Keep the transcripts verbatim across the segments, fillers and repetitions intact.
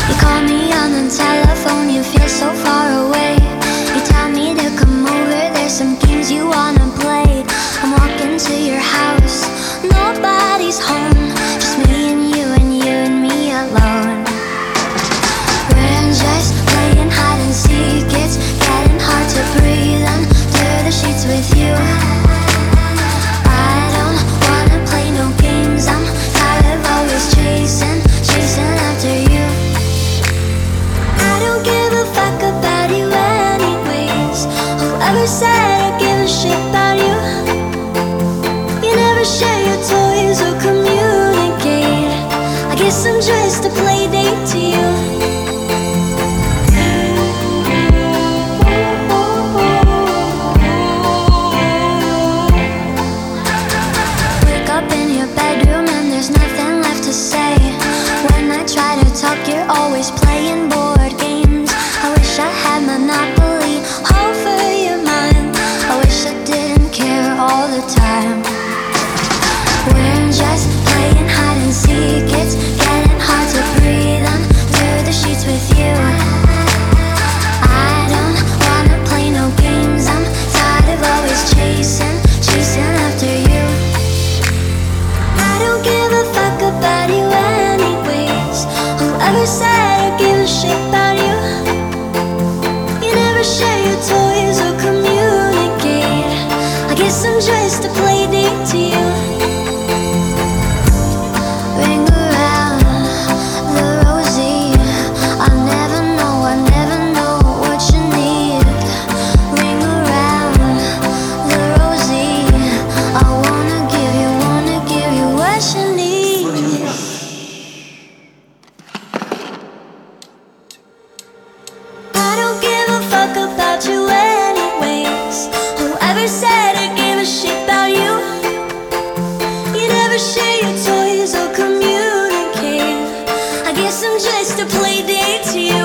You call me on the telephone, you feel so far away. You tell me to come over, there's some games you wanna play. I'm walking to your house, nobody's home, just me and you and you and me alone. We're just playing hide and seek, it's getting hard to breathe under the sheets with you. I don't wanna play no games, I'm tired of always chasing, chasing after you. I don't give a fuck about you anyways. Whoever said I give a shit about you? You never share your toys or communicate. I guess I'm just a play date to you. Wake up in your bedroom and there's nothing left to say. When I try to talk, you're always playing board games. I wish I had Monopoly over your mind. I wish I didn't care all the time. We're just playing hide and seek, it's getting hard to breathe under the sheets with you. I don't wanna play no games, I'm tired of always chasing, chasing after you. I don't give a fuck about you anyways. Whoever said I give a shit about you? You never share your toys or communicate. I guess I'm just a play date to you. Ring around the rosy, I never know, I never know what you need. Ring around the rosy, I wanna give you, wanna give you what you need. I don't give a fuck about you anyways. Whoever said I give a shit about you? You never share your toys or communicate. I guess I'm just a play date to you.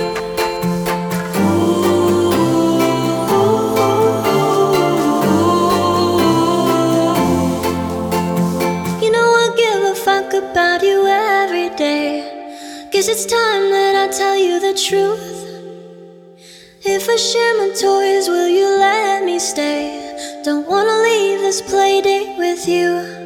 You know I give a fuck about you every day. Guess it's time that I tell you the truth. If I share my toys, will you let me stay? Don't wanna leave this play date with you.